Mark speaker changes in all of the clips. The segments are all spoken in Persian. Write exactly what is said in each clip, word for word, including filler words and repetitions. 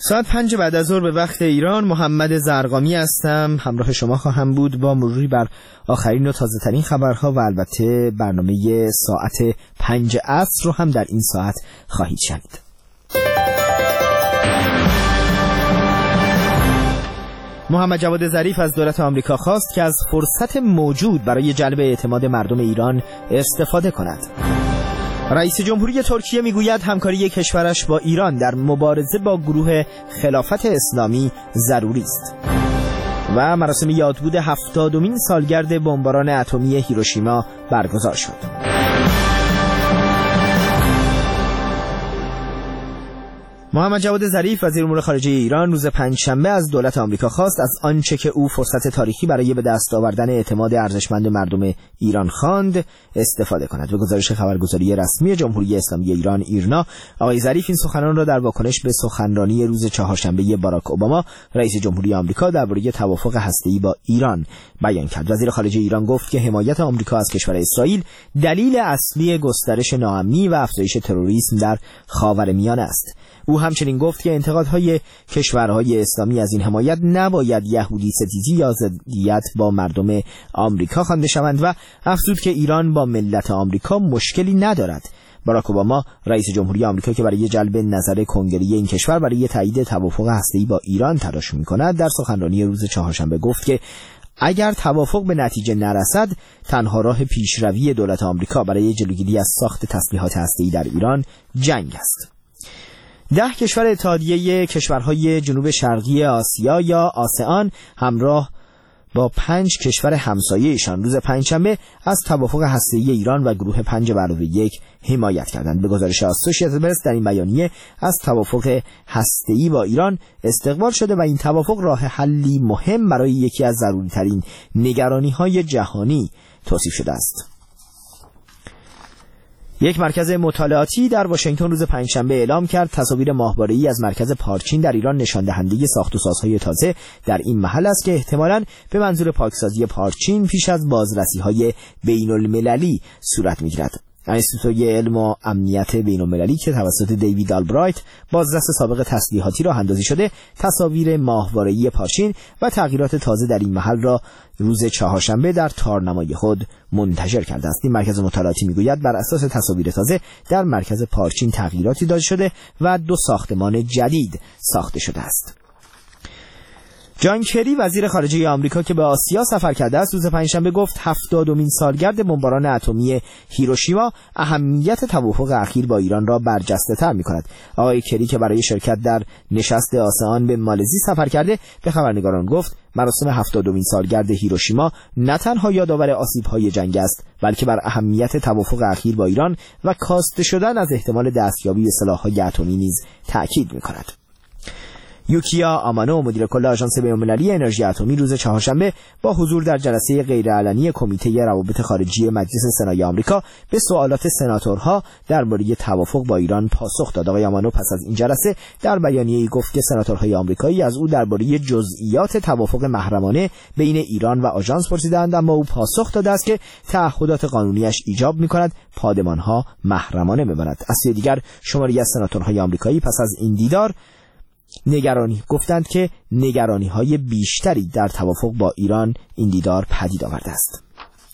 Speaker 1: ساعت پنج بعد از ظهر به وقت ایران. محمد زرقامی هستم، همراه شما خواهم بود با مروری بر آخرین و تازه ترین خبرها و البته برنامه ساعت پنج عصر رو هم در این ساعت خواهید شنید. محمد جواد ظریف از دولت آمریکا خواست که از فرصت موجود برای جلب اعتماد مردم ایران استفاده کند. رئیس جمهوری ترکیه میگوید همکاری کشورش با ایران در مبارزه با گروه خلافت اسلامی ضروری است. و مراسم یادبود هفتادمین سالگرد بمباران اتمی هیروشیما برگزار شد. محمد جواد ظریف وزیر امور خارجه ایران روز پنجشنبه از دولت آمریکا خواست از آنچه که او فرصت تاریخی برای به دست آوردن اعتماد ارزشمند مردم ایران خواند استفاده کند. به گزارش خبرگزاری رسمی جمهوری اسلامی ایران ایرنا، آقای ظریف این سخنان را در واکنش به سخنرانی روز چهارشنبه باراک اوباما رئیس جمهوری آمریکا درباره توافق هسته‌ای با ایران بیان کرد. وزیر خارجه ایران گفت که حمایت آمریکا از کشور اسرائیل دلیل اصلی گسترش ناامنی و افزایش تروریسم در خاورمیانه است. او همچنین گفت که انتقادهای کشورهای اسلامی از این حمایت نباید یهودی ستیزی یا ضدیت با مردم آمریکا خوانده شوند و افزود که ایران با ملت آمریکا مشکلی ندارد. باراک اوباما رئیس جمهوری آمریکا که برای جلب نظر کنگره این کشور برای تایید توافق هسته‌ای با ایران تلاش می‌کند، در سخنرانی روز چهارشنبه گفت که اگر توافق به نتیجه نرسد، تنها راه پیشروی دولت آمریکا برای جلوگیری از ساخت تسلیحات هسته‌ای در ایران جنگ است. ده کشور اتحادیه کشورهای جنوب شرقی آسیا یا آسئان همراه با پنج کشور همسایه‌شان روز پنجشنبه از توافق هسته‌ای ایران و گروه پنج به علاوه یک حمایت کردند. به گزارش اسوسییتد پرس در این بیانیه از توافق هسته‌ای با ایران استقبال شده و این توافق راه حلی مهم برای یکی از ضروری‌ترین نگرانی‌های جهانی توصیف شده است. یک مرکز مطالعاتی در واشنگتن روز پنجشنبه اعلام کرد تصاویر ماهواره‌ای از مرکز پارچین در ایران نشان دهنده ساخت و سازهای تازه در این محل است که احتمالاً به منظور پاکسازی پارچین پیش از بازرسی‌های بین‌المللی صورت می‌گیرد. انستیتوی علم و امنیت بین‌المللی که توسط دیوید آلبرایت بازرس سابق تسلیحاتی راه اندازی شده، تصاویر ماهواره‌ای پارچین و تغییرات تازه در این محل را روز چهارشنبه در تارنمای خود منتشر کرده است. این مرکز مطالعاتی میگوید بر اساس تصاویر تازه در مرکز پارچین تغییراتی داده شده و دو ساختمان جدید ساخته شده است. جان کری وزیر خارجه آمریکا که به آسیا سفر کرده است روز پنجشنبه گفت هفتادمین سالگرد بمباران اتمی هیروشیما اهمیت توافق اخیر با ایران را برجسته‌تر می‌کند. آقای کری که برای شرکت در نشست آسئان به مالزی سفر کرده به خبرنگاران گفت مراسم هفتادمین سالگرد هیروشیما نه تنها یادآور آسیب‌های جنگ است، بلکه بر اهمیت توافق اخیر با ایران و کاسته شدن از احتمال دستیابی به سلاح‌های اتمی نیز تأکید می‌کند. یوکیا آمانو مدیر کل آژانس بین‌المللی انرژی اتمی روز چهارشنبه با حضور در جلسه غیرعلنی کمیته روابط خارجی مجلس سنای آمریکا به سوالات سناتورها درباره توافق با ایران پاسخ داد. آقای آمانو پس از این جلسه در بیانیه‌ای گفت که سناتورهای آمریکایی از او درباره جزئیات توافق محرمانه بین ایران و آژانس پرسیدند، اما او پاسخ داده است که تعهدات قانونیش ایجاب می‌کند پادمان‌ها محرمانه بماند. از سوی دیگر شماری از سناتورهای آمریکایی پس از این دیدار نگرانی گفتند که نگرانی‌های بیشتری در توافق با ایران این دیدار پدید آورده است.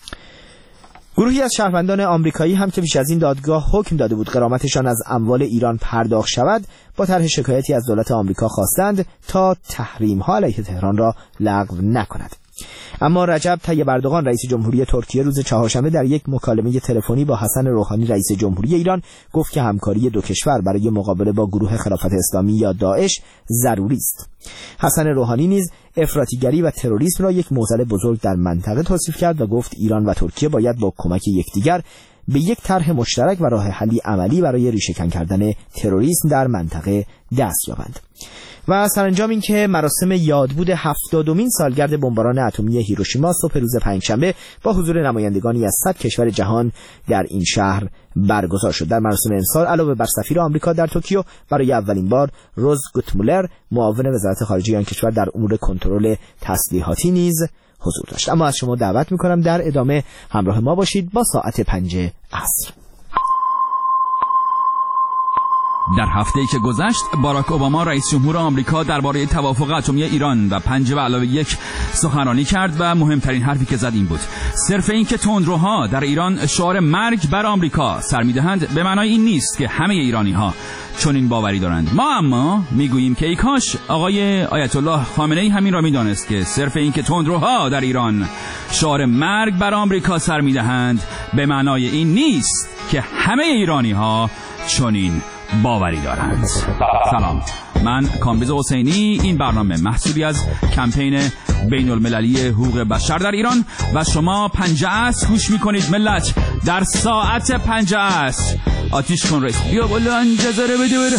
Speaker 1: گروهی از شهروندان آمریکایی هم که پیش از این دادگاه حکم داده بود غرامتشان از اموال ایران پرداخت شود، با طرح شکایتی از دولت آمریکا خواستند تا تحریم‌ها علیه تهران را لغو نکند. اما رجب طیب اردوغان رئیس جمهوری ترکیه روز چهارشنبه در یک مکالمه تلفنی با حسن روحانی رئیس جمهوری ایران گفت که همکاری دو کشور برای مقابله با گروه خلافت اسلامی یا داعش ضروری است. حسن روحانی نیز افراطیگری و تروریسم را یک معضل بزرگ در منطقه توصیف کرد و گفت ایران و ترکیه باید با کمک یکدیگر به یک طرح مشترک و راه حلی عملی برای ریشه‌کن کردن تروریسم در منطقه دست یابند. و سرانجام این که مراسم یادبود هفتادمین سالگرد بمباران اتمی هیروشیما صبح روز پنجشنبه با حضور نمایندگانی از صد کشور جهان در این شهر برگزار شد. در مراسم امسال علاوه بر سفیر آمریکا در توکیو برای اولین بار روز گوتمولر معاون وزارت خارجه آن کشور در امور کنترل تسلیحاتی نیز حضور داشت. اما از شما دعوت می‌کنم در ادامه همراه ما باشید با ساعت پنج عصر.
Speaker 2: در هفته‌ای که گذشت باراک اوباما رئیس جمهور آمریکا درباره توافق اتمی ایران و پنج به علاوه یک سخنرانی کرد و مهمترین حرفی که زد این بود: صرف این که تندروها در ایران شعار مرگ بر آمریکا سر می‌دهند به معنای این نیست که همه ایرانی‌ها چنین باوری دارند. ما اما میگوییم که ای کاش آقای آیت الله خامنه‌ای همین را می‌دانست که صرف این که تندروها در ایران شعار مرگ بر آمریکا سر می‌دهند به معنای این نیست که همه ایرانی‌ها چنین باوری دارند. سلام، من کامبیز حسینی. این برنامه محصولی از کمپین بین المللی حقوق بشر در ایران و شما پنجه عصر گوش میکنید. ملت در ساعت پنجه عصر آتیش کن رئیس. بیا بالا انجزاره بدور.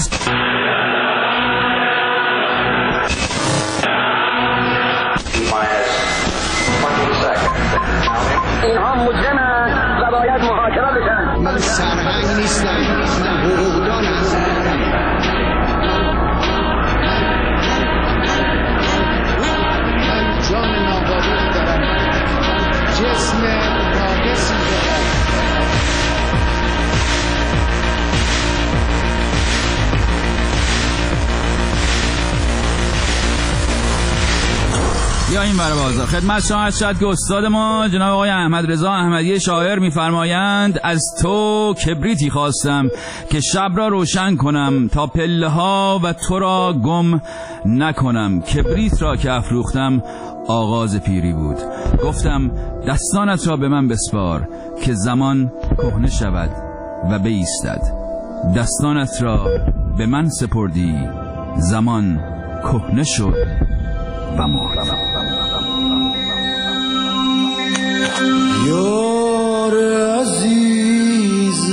Speaker 3: اینها مجرمند و باید محاکمه بشن.
Speaker 4: من سرهنگ نیستم، من حقوقدان هستم. من جان ناباده دارم، جسم ناقصی دارم.
Speaker 2: یا این بر بازار خدمت شما از شد که استاد ما جناب آقای احمد رضا احمدی شاعر می‌فرمایند: از تو کبریتی خواستم که شب را روشن کنم تا پله ها و تو را گم نکنم. کبریت را که افروختم آغاز پیری بود. گفتم دستانت را به من بسپار که زمان کهنه شود و بایستد. دستانت را به من سپردی، زمان کهنه شد و مرد.
Speaker 4: یار عزیز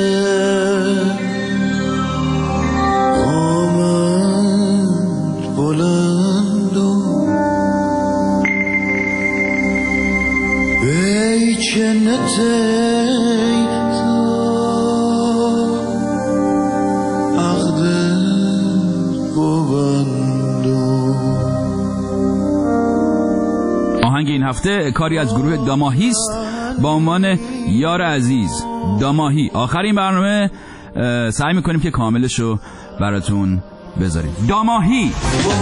Speaker 4: آمد بلند ای که نتی تا عقد ببندو.
Speaker 2: آهنگ این هفته کاری از گروه داماهی است با عنوان یار عزیز. داماهی. آخرین برنامه سعی میکنیم که کاملشو براتون بذاریم. داماهی.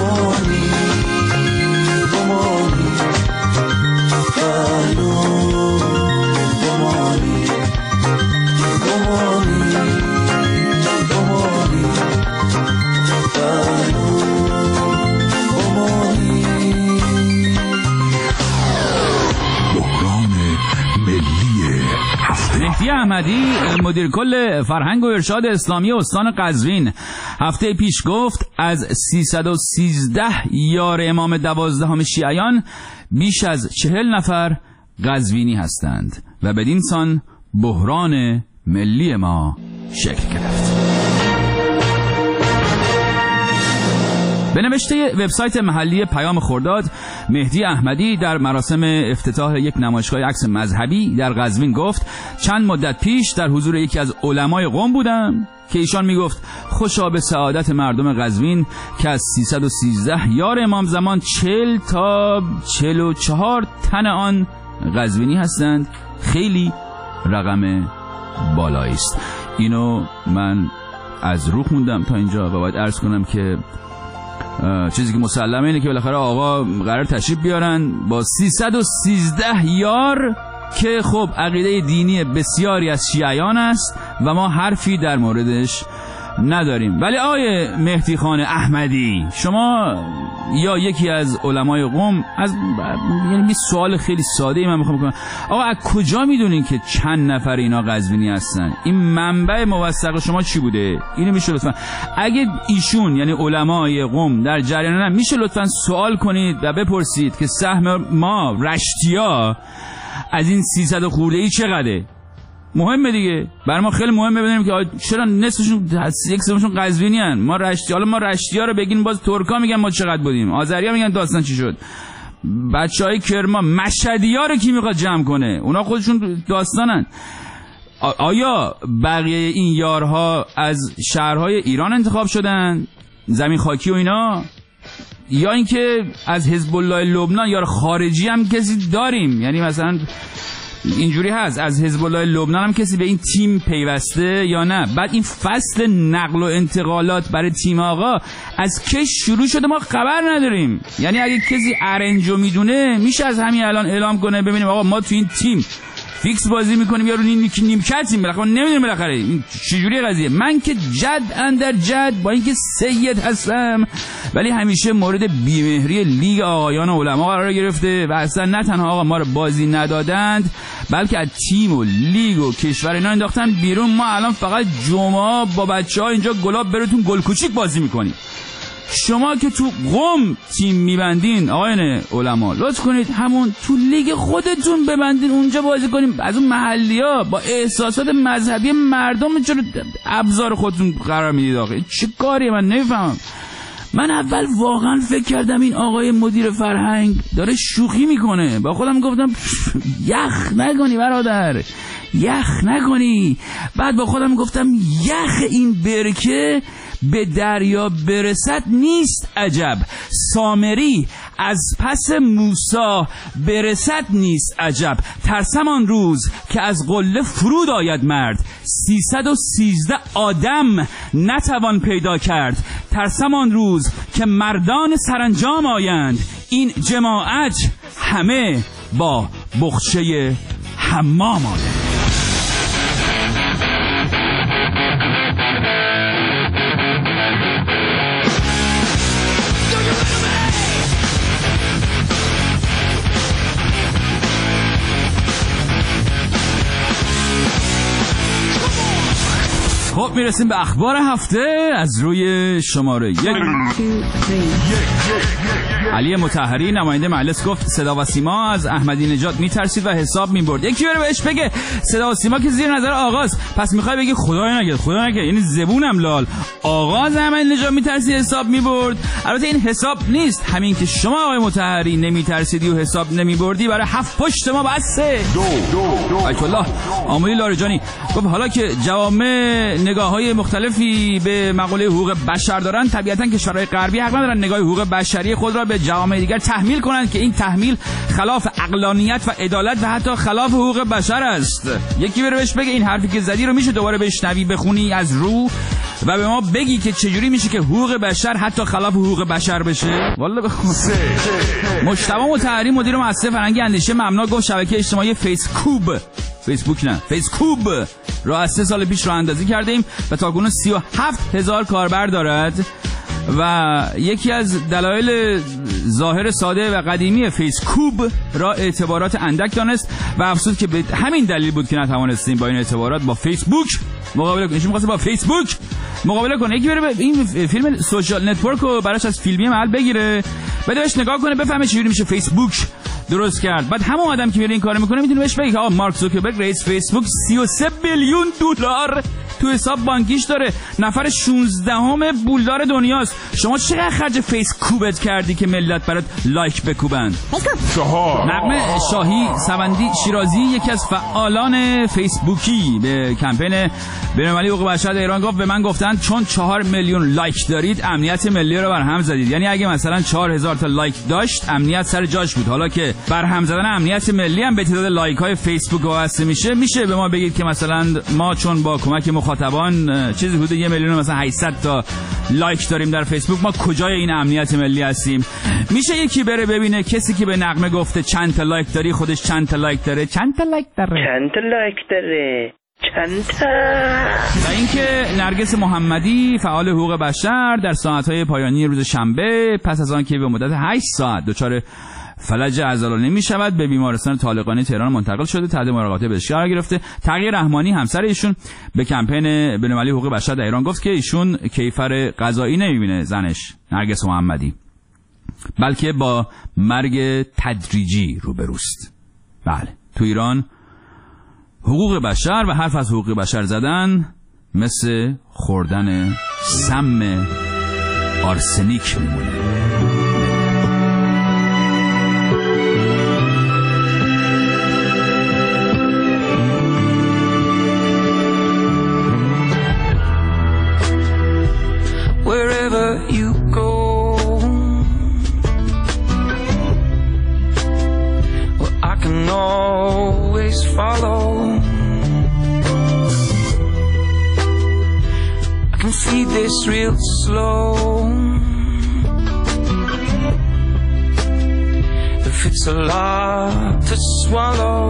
Speaker 2: مهدی احمدی مدیر کل فرهنگ و ارشاد اسلامی استان قزوین هفته پیش گفت از سیصد و سیزده یار امام دوازدهم شیعیان بیش از چهل نفر قزوینی هستند و بدین سان بحران ملی ما شکل گرفت. به نوشته وبسایت محلی پیام خرداد، مهدی احمدی در مراسم افتتاح یک نمایشگاه عکس مذهبی در قزوین گفت: چند مدت پیش در حضور یکی از علمای قم بودم که ایشان میگفت خوشا به سعادت مردم قزوین که از سیصد و سیزده یار امام زمان چهل تا چهل و چهار تن آن قزوینی هستند. خیلی رقم بالایی است. اینو من از روح موندم تا اینجا و باید عرض کنم که چیزی که مسلمه اینه که بالاخره آقا قرار تشریف بیارن با سیصد و سیزده یار که خب عقیده دینی بسیاری از شیعیان است و ما حرفی در موردش نداریم. ولی آقای مهدی خان احمدی، شما یا یکی از علمای قم، از یعنی یه سوال خیلی ساده ای من میخوام بکنم: آقا از کجا میدونین که چند نفر اینا قزوینی هستن؟ این منبع موثق شما چی بوده؟ اینو میشه لطفا اگه ایشون یعنی علمای قم در جریانن میشه لطفا سوال کنید و بپرسید که سهم ما رشتیا از این سیصد خورده ای چقدره؟ مهمه دیگه، برای ما خیلی مهمه بدونیم که چرا نصفشون یک سومشون قزوینی ان. ما رشتی، حالا ما رشتی‌ها رو بگین باز ترکا میگن ما چقدر بودیم، آذری‌ها میگن داستان چی شد، بچهای کرمان، مشهدی‌ها رو کی میخواد جمع کنه؟ اونا خودشون داستانن. آیا بقیه این یارها از شهرهای ایران انتخاب شدن، زمین خاکی و اینا، یا اینکه از حزب الله لبنان یار خارجی هم کسی داریم؟ یعنی مثلا اینجوری هست از حزب الله لبنان هم کسی به این تیم پیوسته یا نه؟ بعد این فصل نقل و انتقالات برای تیم آقا از کی شروع شده ما خبر نداریم. یعنی اگه کسی ارنجو میدونه میشه از همین الان اعلام کنه ببینیم آقا ما تو این تیم فیکس بازی میکنیم یا رو نیم نیمکتیم، بالاخره نمیدونیم بالاخره این چجوری قضیه. من که جد اندر جد با اینکه سید هستم ولی همیشه مورد بیمهری لیگ آقایان علما قرار گرفته و اصلا نه تنها آقا ما رو بازی ندادند بلکه از تیم و لیگ و کشور اینا انداختن بیرون. ما الان فقط جمعه با بچه‌ها اینجا گلاب براتون گل کوچیک بازی میکنیم. شما که تو قم تیم میبندین آقایان علما لطف کنید همون تو لیگ خودتون ببندین اونجا بازی کنیم. از اون محلی‌ها با احساسات مذهبی مردم چرا ابزار خودتون قرار میدید آقا؟ چه کاریه من نمیفهمم. من اول واقعا فکر کردم این آقای مدیر فرهنگ داره شوخی میکنه، با خودم گفتم یخ نکنی برادر، یخ نکنی. بعد با خودم گفتم یخ این برکه به دریا برسد نیست عجب، سامری از پس موسی برسد نیست عجب. ترسم آن روز که از قله فرود آید مرد، سیصد و سیزده آدم نتوان پیدا کرد. ترسم آن روز که مردان سرانجام آیند، این جماعت همه با بخچه حمام آیند. خب میرسیم به اخبار هفته از روی شماره یک. علی مطهری نماینده مجلس گفت صدا و سیما از احمدی نژاد میترسید و حساب میبرد. یکی بره بهش بگه صدا و سیما که زیر نظر آغاز، پس میخوای بگی خدای نگه خدای نگه، یعنی زبونم لال. آغاز احمدی نژاد میترسید حساب میبرد. البته این حساب نیست، همین که شما آقای مطهری نمیترسیدی و حساب نمیبردی برای هفت پشت ما بسه. دو دو دو آیت الله آملی لاریجانی گفت حالا که جوامع نگاه‌های مختلفی به مقوله حقوق بشر دارن، طبیعتاً کشورهای غربی حق ندارن نگاه حقوق بشری خود را به جوامع دیگر تحمیل کنند که این تحمیل خلاف عقلانیت و عدالت و حتی خلاف حقوق بشر است. یکی بره بهش بگه این حرفی که زدی رو میشه دوباره بشنوی بخونی از رو و به ما بگی که چجوری میشه که حقوق بشر حتی خلاف حقوق بشر بشه. والله بخون. مجتبی مطهری مدیر مؤسسه فرهنگی اندیشه ممنوع گفت شبکه اجتماعی فیسکوب فیسبوک نه فیسکوب را از سه سال پیش راه اندازی کرده ایم و تاکنون سی و هفت هزار کاربر دارد و یکی از دلایل ظاهر ساده و قدیمی فیسکوب را اعتبارات اندک دانست و افسود که به همین دلیل بود که نتوانستیم با این اعتبارات با فیسبوک مقابله کنیم. می‌خواست با فیسبوک مقابله کنه. یکی بره این فیلم سوشال نتورک رو براش از فیلمی محل بگیره بده بهش نگاه کنه بفهمه چجوری میشه فیسبوک درست کرد. بعد همون آدم که میره این کارو میکنه میتونه بهش بگه آقا مارک زوکربرگ رئیس فیسبوک سی و سه بیلیون دلار تو حساب بانکیش داره، نفر شانزدهم پولدار دنیاست. شما چقدر خرج فیسکوبت کردی که ملت برات لایک بکوبن؟ چهار. نغمه شاهی سوندی شیرازی یکی از فعالان فیسبوکی به کمپین بین‌المللی حقوق بشر ایران گفت به من گفتن چون چهار میلیون لایک دارید امنیت ملی رو بر هم زدید. یعنی اگه مثلا چهار هزار تا لایک داشت امنیت سر جاش بود. حالا که بر هم زدن امنیت ملی هم به تعداد لایک های فیسبوک وابسته میشه، میشه به ما بگید که مثلا ما چون با کمک مخاطبان چیزی حدود یک میلیون مثلا هشتصد تا لایک داریم در فیسبوک، ما کجای این امنیت ملی هستیم؟ میشه یکی بره ببینه کسی که به نغمه گفته چند تا لایک داری خودش چند تا لایک داره؟ چند تا لایک داره؟
Speaker 3: چند تا لایک داره؟ چند تا؟
Speaker 2: و اینکه نرگس محمدی فعال حقوق بشر در ساعت‌های پایانی روز شنبه پس از آن که به مدت هشت ساعت دچار فلج عضلانی می شود به بیمارستان طالقانی تهران منتقل شده، تحت مراقبت پزشکی قرار گرفته. تغییر رحمانی همسر ایشون به کمپین بین‌المللی حقوق بشر در ایران گفت که ایشون کیفر قضایی نمیبینه زنش نرگس محمدی، بلکه با مرگ تدریجی روبروست. بله تو ایران حقوق بشر و حرف از حقوق بشر زدن مثل خوردن سم آرسنیک میمونه.
Speaker 5: Wherever you go, well, I can always find pace real slow. If it's a lot to swallow.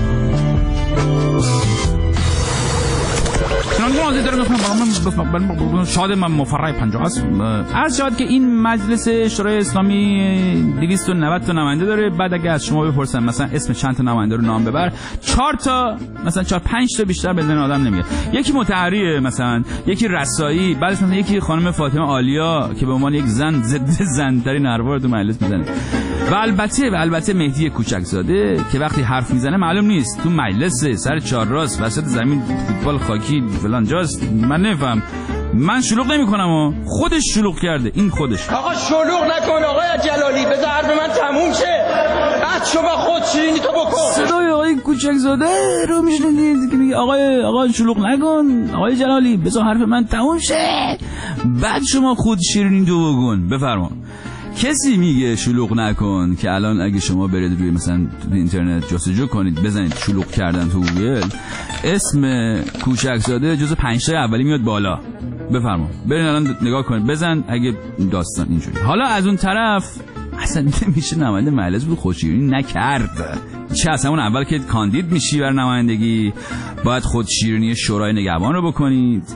Speaker 2: شاد من مفرح پنجاه است. از شاد که این مجلس شورای اسلامی دویست و نود تا نماینده داره. بعد اگه از شما بپرسن مثلا اسم چند تا نماینده رو نام ببر، چهار تا مثلا چهار پنج تا بیشتر بدن آدم نمیاد. یکی متحریه، مثلا یکی رسایی، بعدش مثلا یکی خانم فاطمه عالیا که به عنوان یک زن ضد زن ترین حرفا رو تو مجلس میزنه. و البته و البته مهدی کوچکزاده که وقتی حرف میزنه معلوم نیست تو مجلس سر چهار راست وسط زمین فوتبال خاکی فلان جاست. من نفهم، من شلوغ نمی کنم و خودش شلوغ کرده. این خودش.
Speaker 3: آقا شلوغ نکن آقای جلالی، بذار حرف من تموم شه. بعد شما خود شیرینی تو بکن.
Speaker 2: صدای آقای کوچکزاده رو میشنیدید که میگه آقای آقا شلوغ نکن آقای جلالی، بذار حرف من تموم شه. بعد شما خود شیرینی تو بکن. بفرما. کسی میگه شلوغ نکن که الان اگه شما برید روی مثلا تو اینترنت جستجو کنید بزنید شلوغ کردن تو گوگل، اسم کوچکزاده جزو پنج تا اولی میاد بالا. بفرما برین الان نگاه کنید، بزن اگه داستان اینجوری. حالا از اون طرف اصلا نمیشه نماینده مجلس بود خودشیرینی نکرد. چه اصلا اون اول که کاندید میشی بر نمایندگی باید خودشیرینی شورای نگهبان رو بکنید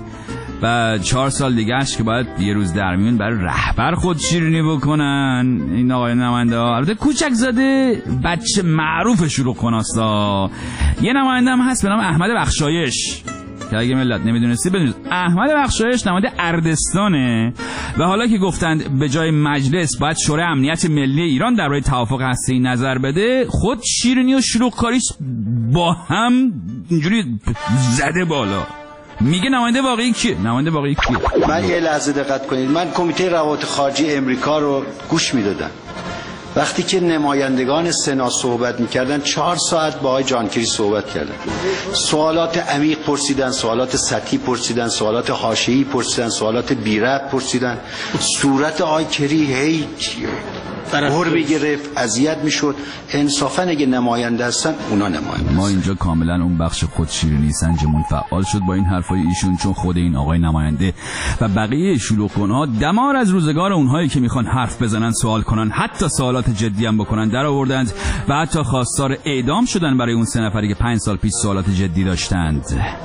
Speaker 2: و چهار سال دیگهش که باید یه روز در میون برای رهبر خود شیرینی بکنن این آقای نماینده ها. البته کوچکزاده بچه معروف شلوغ کناستا. یه نماینده هم هست به نام احمد بخشایش که اگه ملت نمیدونستی بدونید احمد بخشایش نماینده اردستانه و حالا که گفتند به جای مجلس باید شورای امنیت ملی ایران درباره توافق هسته‌ای نظر بده، خود شیرینی و شلوغ کاریش با هم اینجوری زده بالا. میگه نماینده واقعی کیه؟ نماینده واقعی کیه؟
Speaker 6: من یه لحظه دقت کنید، من کمیته روابط خارجی امریکا رو گوش میدادم وقتی که نمایندگان سنا صحبت میکردن. چهار ساعت با آقای جان کری صحبت کردن، سوالات عمیق پرسیدن، سوالات سطحی پرسیدن، سوالات حاشیه‌ای پرسیدن، سوالات بی ربط پرسیدن. صورت آقای کری هی هر میگرفت، اذیت میشد. انصافا اگه نماینده هستن اونا نماینده.
Speaker 2: ما اینجا کاملا اون بخش خود شیرینی سنجمون فعال شد با این حرفای ایشون، چون خود این آقای نماینده و بقیه شلوغ‌کن‌ها دمار از روزگار اونهایی که میخوان حرف بزنن، سوال کنن، حتی سوالات جدی هم بکنن در آوردند و حتی خواستار اعدام شدن برای اون سه نفری که پنج سال پیش سوالات جدی داشتند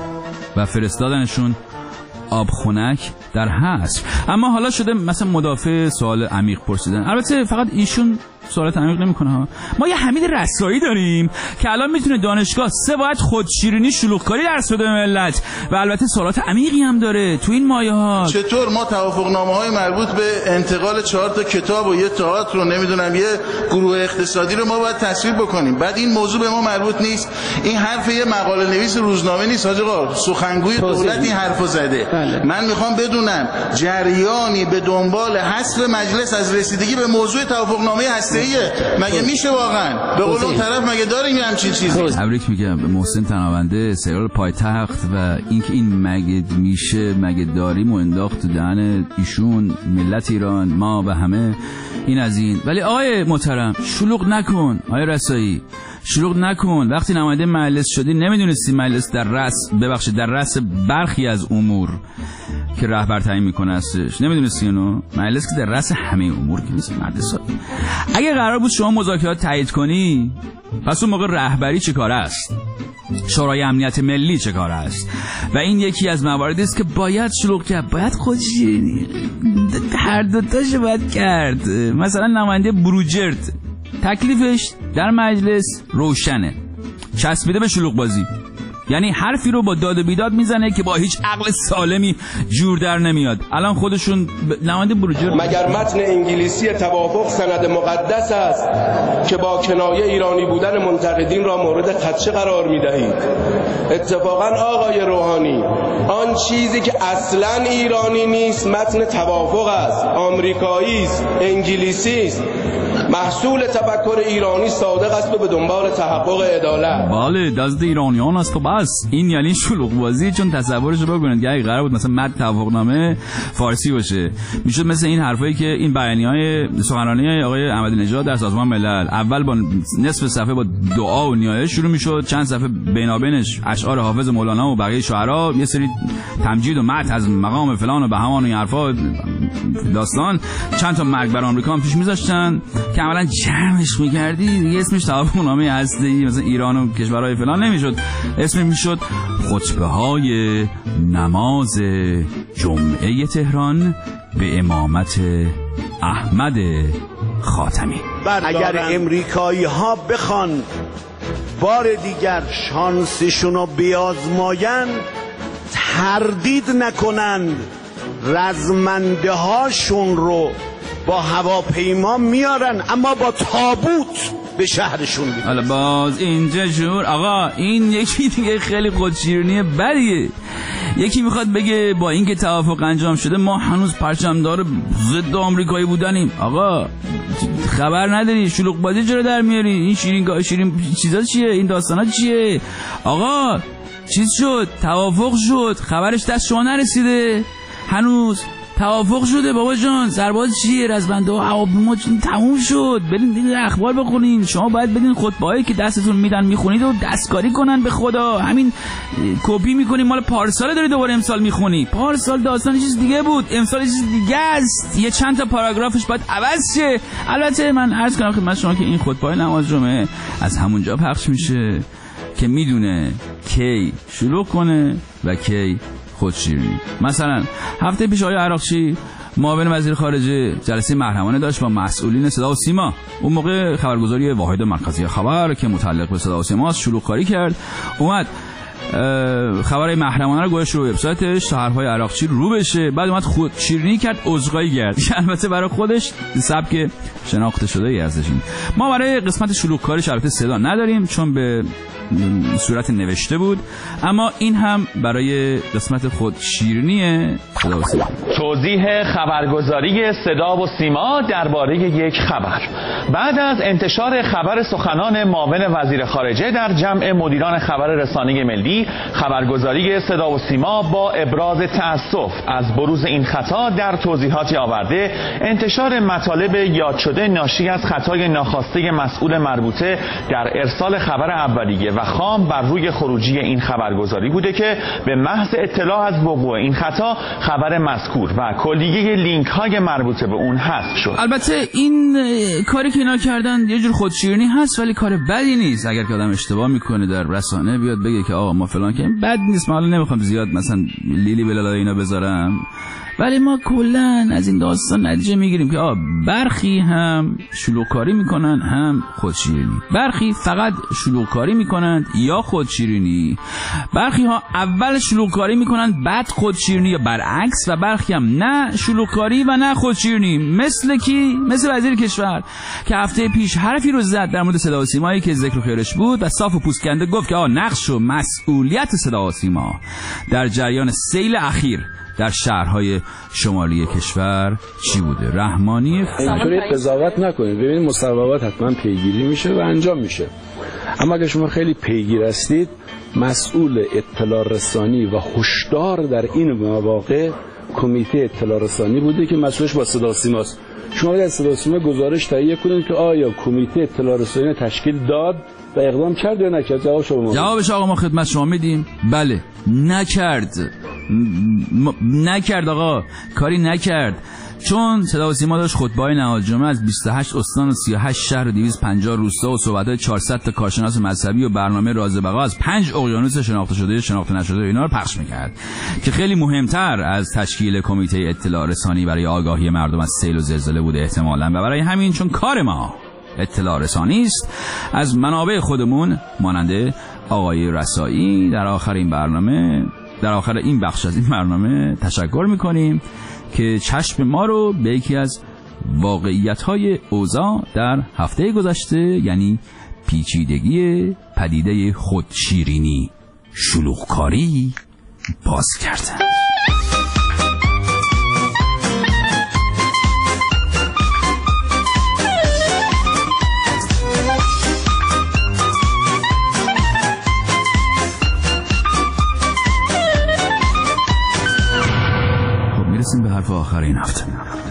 Speaker 2: و فرستادنشون آب خنک در حذف. اما حالا شده مثلا مدافع سوال عمیق پرسیدن. البته فقط ایشون سوالات عمیق نمیکنه ها. ما یه حمید رسایی داریم که الان میتونه دانشگاه سه باید خودشیرینی شلوغکاری درس بده به ملت و البته سوالات عمیقی هم داره تو این مایه ها.
Speaker 7: چطور ما توافقنامه‌های مربوط به انتقال چهار تا کتاب و یه تئاتر رو نمیدونم یه گروه اقتصادی رو ما باید تصویب بکنیم، بعد این موضوع به ما مربوط نیست؟ این حرف یه مقاله نویس روزنامه نیست حاج آقا، سخنگوی دولت این حرفو زده. بله. من میخوام بدونم جریانی به دنبال حذف مجلس از رسیدگی به موضوع توافقنامه هسته‌ایه؟ مگه میشه واقعا؟ به قول اون طرف مگه داریم همچین چیزی؟
Speaker 2: تبریک میگم به محسن تناونده سریال پایتخت و اینکه این مگه میشه مگه داریم و انداخت تو دهن ایشون، ملت ایران، ما و همه این از این. ولی آقای محترم شلوغ نکن، آقای رسایی شلوغ نکن. وقتی نماینده مجلس شدی نمیدونستی مجلس در رأس ببخشید در رأس برخی از امور که رهبر تعیین میکنه هستش. نمیدونستی اینو؟ مجلس که در رأس همه امور که نیست مجلس. اگه قرار بود شما مذاکرات تایید کنی پس اون موقع رهبری چه کاره است؟ شورای امنیت ملی چه کاره است؟ و این یکی از مواردی است که باید شلوغ کرد، باید خودشیرینی هر دو تاشو باید کرد. مثلا نماینده بروجرد تکلیفش در مجلس روشنه، چسبیده به شلوغ بازی، یعنی حرفی رو با داد و بیداد میزنه که با هیچ عقل سالمی جور در نمیاد. الان خودشون ب... نماینده بروجرد
Speaker 8: مگر متن انگلیسی توافق سند مقدس است که با کنایه ایرانی بودن منتقدین را مورد خدشه قرار میدهید؟ اتفاقا آقای روحانی آن چیزی که اصلا ایرانی نیست متن توافق است، آمریکایی است، انگلیسی است. محصول تفکر ایرانی صادق است و به دنبال تحقق عدالت.
Speaker 2: بله دست ایرانیان است و بس راست این یعنی شلوغ بازی. چون تصورش رو بکنید که اگه قرار بود مثلا متن توافقنامه فارسی باشه، میشد مثل این حرفایی که این بیانیه‌های سخنرانی آقای احمدی نژاد در سازمان ملل اول با نصف صفحه با دعا و نیایش شروع میشد، چند صفحه بینابینش اشعار حافظ مولانا و بقیه شعرا، یه سری تمجید و مدح از مقام فلان و بهمان و این حرفا داستان، چند تا مرگ بر آمریکا هم توش میذاشتن که عملاً جمعش می‌کردی دیگه اسمش توافقنامه هسته‌ای مثلا ایران و کشورهای فلان نمیشد، اسمش میشد خطبه‌های نماز جمعه تهران به امامت احمد خاتمی.
Speaker 9: اگر امریکایی ها بخوان بار دیگر شانسشون رو بیازمایند، تردید نکنند رزمنده هاشون رو با هواپیما میارن اما با تابوت به شهرشون میرن.
Speaker 2: حالا باز اینجا جور آقا این یکی دیگه خیلی خودشیرینی بدیه. یکی میخواد بگه با اینکه توافق انجام شده ما هنوز پرچمدار ضد آمریکایی بودنیم. آقا خبر نداری شلوغ بازی چرا در میاری؟ این شیرین شیرین چیزا چیه؟ این داستانا چیه؟ آقا چیز شد، توافق شد، خبرش دست شما نرسیده هنوز؟ توافق شده بابا جان، سرباز چیه، رزمنده ها هواپیما تموم شد، برین دیگه اخبار بخونین. شما باید بدین خطبه‌ای که دستتون میدن میخونید و دستکاری کنن به خدا. همین کپی میکنی مال پارسال داری دوباره امسال میخونی. پارسال داستان چیز دیگه بود، امسال چیز دیگه است. یه چند تا پاراگرافش باید عوض شه. البته من عرض کنم خدمت شما که این خطبه‌های نماز جمعه از همونجا پخش میشه که میدونه کی شروع کنه و کی خودشیرینی. مثلا هفته پیش آقای عراقچی معاون وزیر خارجه جلسه محرمانه داشت با مسئولین صدا و سیما. اون موقع خبرگزاری واحد مرکزی خبر که متعلق به صدا و سیما است شلوغ کاری کرد، اومد خبرای محرمانه رو گوش رو وبسایتش تا حرفای عراقچی رو بشه، بعد اومد خودشیرینی کرد، عذرخواهی کرد. البته برای خودش سبک شناخته شده ای ازش. ما برای قسمت شلوغ کاریش البته صدا نداریم چون به صورت نوشته بود، اما این هم برای قسمت خودشیرینی صدا و سیما.
Speaker 10: توضیح خبرگزاری صدا و سیما درباره یک خبر. بعد از انتشار خبر سخنان معاون وزیر خارجه در جمع مدیران خبر رسانه ملی، خبرگزاری صدا و سیما با ابراز تأسف از بروز این خطا در توضیحاتی آورده انتشار مطالب یاد شده ناشی از خطای ناخواسته مسئول مربوطه در ارسال خبر اولیه و خام بر روی خروجی این خبرگزاری بوده که به محض اطلاع از وقوع این خطا خبر مذکور و کلیه لینک های مربوطه به اون حذف شد.
Speaker 2: البته این کاری که اینا کردن یه جور خودشیرینی هست ولی کار بدی نیست. اگر که آدم اشتباه میکنه در رسانه بیاد بگه که آقا ما فلان که بد نیست، من حالا نمیخوام زیاد مثلا لیلی بلالای اینا بذارم، ولی ما کلن از این داستان نتیجه میگیریم که آه برخی هم شلوغکاری میکنن هم خودشیرینی، برخی فقط شلوغکاری میکنن یا خودشیرینی، برخی ها اول شلوغکاری میکنن بعد خودشیرینی یا برعکس، و برخی هم نه شلوغکاری و نه خودشیرینی. مثل کی؟ مثل وزیر کشور که هفته پیش حرفی رو زد در مورد صدا و سیمایی که ذکر خیرش بود و صاف و پوست کنده گفت که آه نقش و مسئولیت صدا و سیما در جریان سیل اخیر در شهرهای شمالی کشور چی بوده. رحمانی
Speaker 11: اینطوری قضاوت نکنید، ببینید مصوبات حتما پیگیری میشه و انجام میشه، اما اگه شما خیلی پیگیر هستید، مسئول اطلاع رسانی و هشدار در این مواقع کمیته اطلاع رسانی بوده که مسئولش با صدا و سیماست. شما باید از صدا و سیما گزارش تهیه کنید که آیا کمیته اطلاع رسانی تشکیل داد و اقدام کرد یا نکرد. جواب شما
Speaker 2: جوابش آقا ما خدمت شما میدیم بله نکرد. م... نکرد آقا، کاری نکرد، چون صدا و سیما داشت خطبه‌های نماز جمعه از بیست و هشت استان و سی و هشت شهر و دویست و پنجاه روستا و صحبت‌های چهارصد تا کارشناس مذهبی و برنامه راز بقا از پنج اقیانوس شناخته شده شناخته نشده اینا رو پخش می‌کرد که خیلی مهمتر از تشکیل کمیته اطلاع رسانی برای آگاهی مردم از سیل و زلزله بوده احتمالاً، و برای همین چون کار ما اطلاع رسانی است از منابع خودمون مانند آقای رسایی در آخر این برنامه در آخر این بخش از این برنامه تشکر میکنیم که چشم ما رو به یکی از واقعیت‌های اوضاع در هفته گذشته، یعنی پیچیدگی پدیده خودشیرینی، شلوغکاری، باز کردند. آخر این هفته.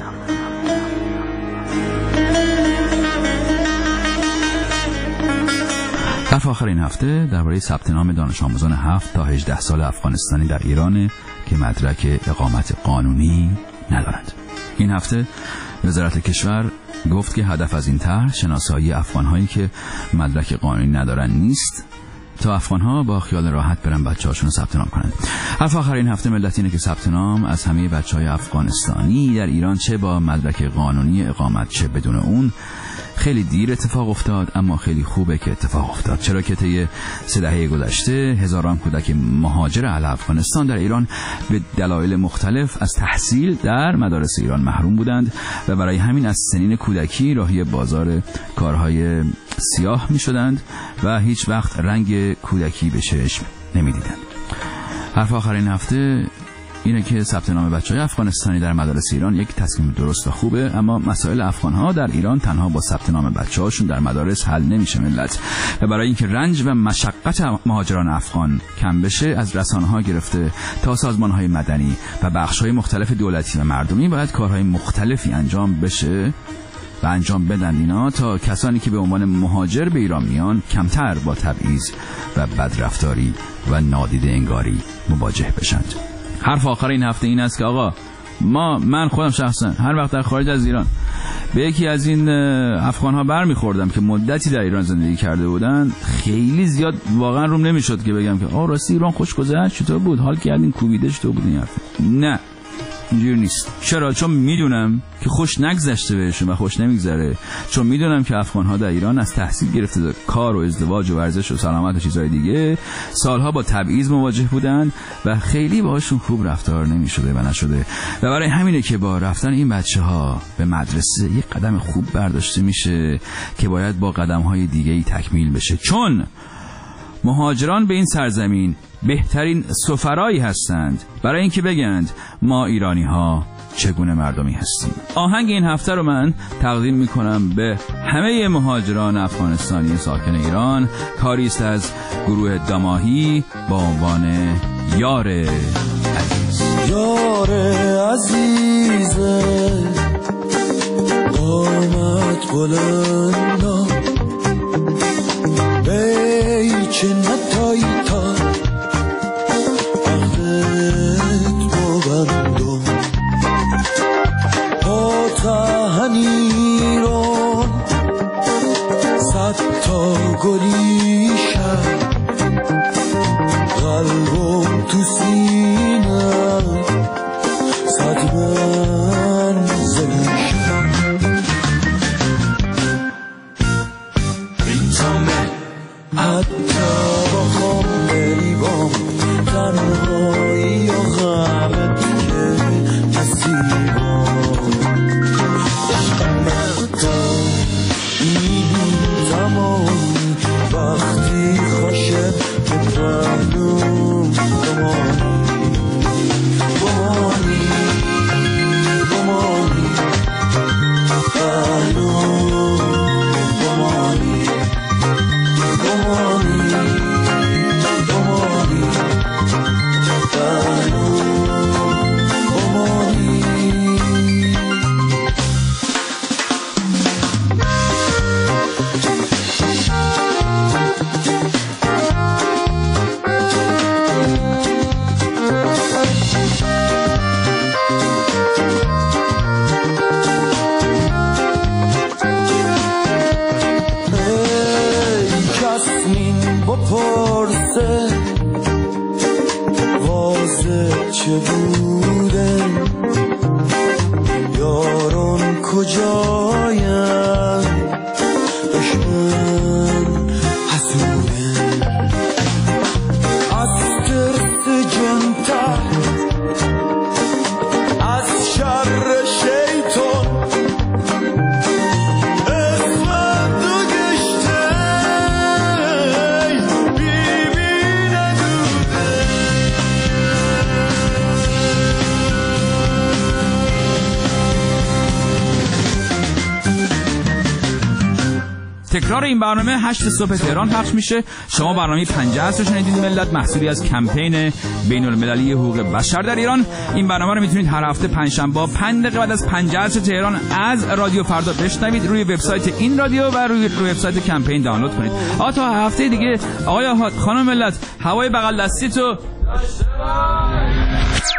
Speaker 2: حرف آخر این هفته درباره ثبت نام دانش آموزان هفت تا هجده سال افغانستانی در ایران که مدرک اقامت قانونی ندارند. این هفته وزارت کشور گفت که هدف از این طرح شناسایی افغان‌هایی که مدرک قانونی ندارن نیست تا افغان‌ها با خیال راحت برن بچه‌هاشون رو ثبت نام کنند. حرف آخر این هفته ملت اینه که ثبت نام از همه بچه‌های افغانستانی در ایران چه با مدرک قانونی اقامت چه بدون اون خیلی دیر اتفاق افتاد، اما خیلی خوبه که اتفاق افتاد، چرا که طی سه دهه گذشته هزاران کودک مهاجر اهل افغانستان در ایران به دلایل مختلف از تحصیل در مدارس ایران محروم بودند و برای همین از سنین کودکی راهی بازار کارهای سیاه می شدند و هیچ وقت رنگ کودکی به چشم نمی دیدند. حرف آخر این هفته اینه که ثبت نام بچه‌های افغانستانی در مدارس ایران یک تصمیم درست و خوبه، اما مسائل افغان‌ها در ایران تنها با ثبت نام بچه‌هاشون در مدارس حل نمیشه ملت. و برای اینکه رنج و مشقت مهاجران افغان کم بشه، از رسانه‌ها گرفته تا سازمان‌های مدنی و بخش‌های مختلف دولتی و مردمی باید کارهای مختلفی انجام بشه و انجام بدن اینا تا کسانی که به عنوان مهاجر به ایران میان کمتر با تبعیض و بدرفتاری و نادیده انگاری مواجه بشند. حرف آخر این هفته این است که آقا ما من خودم شخصا هر وقت در خارج از ایران به یکی از این افغان ها برمیخوردم که مدتی در ایران زندگی کرده بودن، خیلی زیاد واقعا روم نمیشد که بگم که آ راستی ایران خوش گذشت، چطور بود، حال کردین، کوبیده چطور بود این حرف. نه اینجوری نیست. چرا؟ چون میدونم که خوش نگذشته بهشون و خوش نمیگذره، چون میدونم که افغان‌ها در ایران از تحصیل گرفته تا کار و ازدواج و ورزش و سلامت و چیزهای دیگه سالها با تبعیض مواجه بودن و خیلی باهاشون خوب رفتار نمیشده و نشده و برای همینه که با رفتن این بچه‌ها به مدرسه یک قدم خوب برداشته میشه که باید با قدم‌های دیگه‌ای تکمیل بشه، چون مهاجران به این سرزمین بهترین سفرایی هستند برای اینکه بگند ما ایرانی ها چگونه مردمی هستیم. آهنگ این هفته رو من تقدیم میکنم به همه مهاجران افغانستانی ساکن ایران، کاری است از گروه دماهی با عنوان یار عزیز.
Speaker 12: یار عزیز قامت بلندا بیچ نتایی تا هنیرون صد تا گلیشم قلبم تو سینم صد منزلشم ریتامه حتی با خام بریبام تنهایی و غمت که نصیبام وقتی خوشه که پهلوم بمانی بمانی بمانی پهلوم بمانی بمانی بمانی پهلوم بمانی. بپرسه واسه چه بوده یاران کجایم دشمن حسوده از ترس جنتر از شر شیطان
Speaker 2: تکرار این برنامه هشت صبح تهران پخش میشه. شما برنامه پنجاه رو شنیدید ملت، محصولی از کمپین بین المللی حقوق بشر در ایران. این برنامه رو میتونید هر هفته پنجشنبه پنج دقیقه بعد از پنجاه تهران از رادیو فردا بشنوید، روی وبسایت این رادیو و روی وبسایت کمپین دانلود کنید. آ تا هفته دیگه آقای آحاد، خانم ملت، هوای بغل دستی تو